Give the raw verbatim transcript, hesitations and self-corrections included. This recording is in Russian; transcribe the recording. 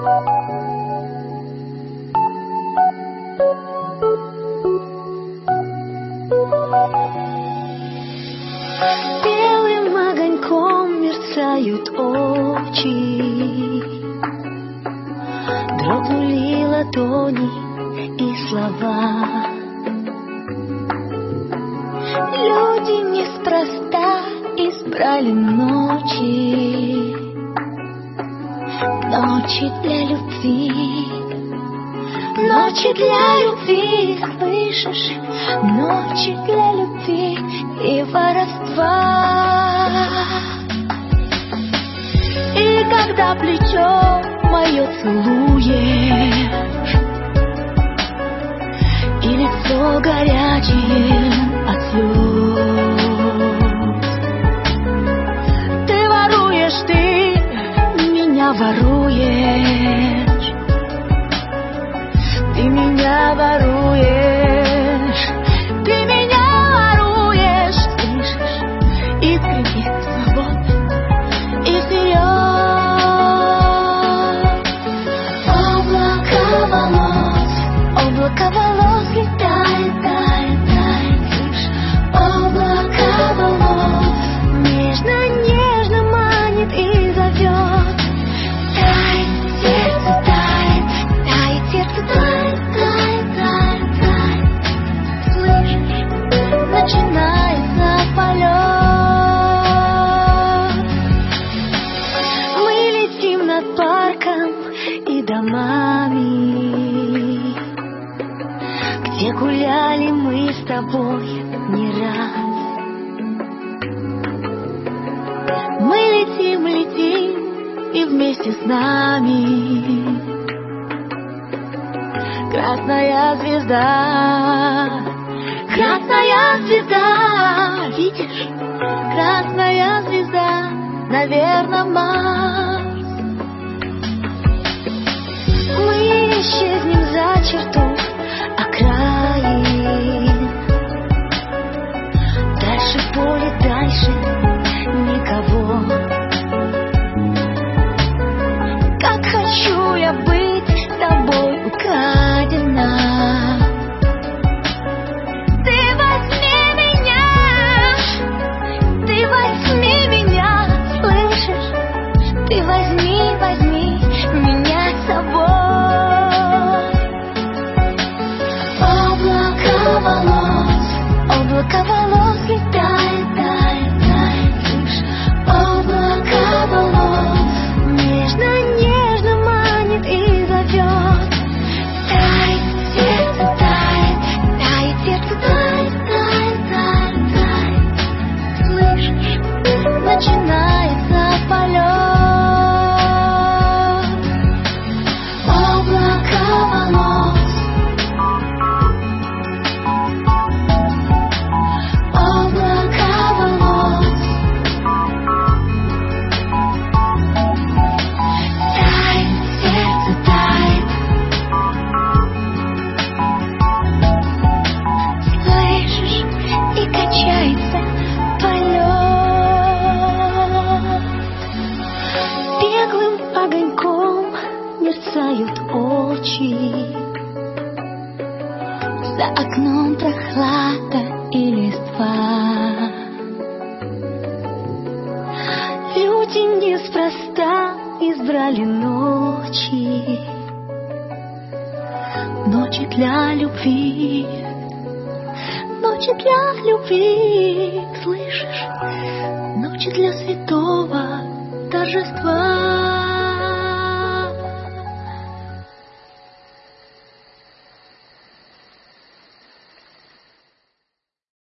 Белым огоньком мерцают очи, дрогнули ладони и слова. Люди неспроста избрали ночи, ночи для любви, ночи для любви, слышишь? Ночи для любви и воровства. И когда плечо мое целуешь, и лицо горячее от слез, ты воруешь, ты меня воруешь, ты меня воруешь, ты меня воруешь, слышишь? Искренне, свободно и вперед. Облако волос, облако волос летает, тает, тает, слышишь? Облако волос нежно-нежно манит и зовет. Тает сердце, тает, тает сердце, тает, тает, тает, тает. Слышишь? Начинается полет. Мы летим над парком и домами, где гуляли мы с тобой не раз. Мы летим, летим, и вместе с нами красная звезда, красная звезда, видишь? Красная звезда, наверное, Марс. Мы исчезнем за черту окраин, дальше поле, дальше никого. Как хочу я быть тобой украдена. Ты возьми меня, ты возьми меня, слышишь? Ты возьми, возьми меня с собой. Облако волос, облако волос летает, тает, тает, слышишь? Облако волос нежно-нежно манит и зовет. Тает сердце, тает, тает сердце, тает, тает, тает, тает. Слышишь? Начинается полет. Облако волос, облако волос, тает сердце, тает. Слышишь? И качается полет. Беглым огоньком мерцают очи, за окном прохлада и листва. Люди неспроста избрали ночи, ночи для любви, ночи для любви, слышишь? Ночи для святого торжества.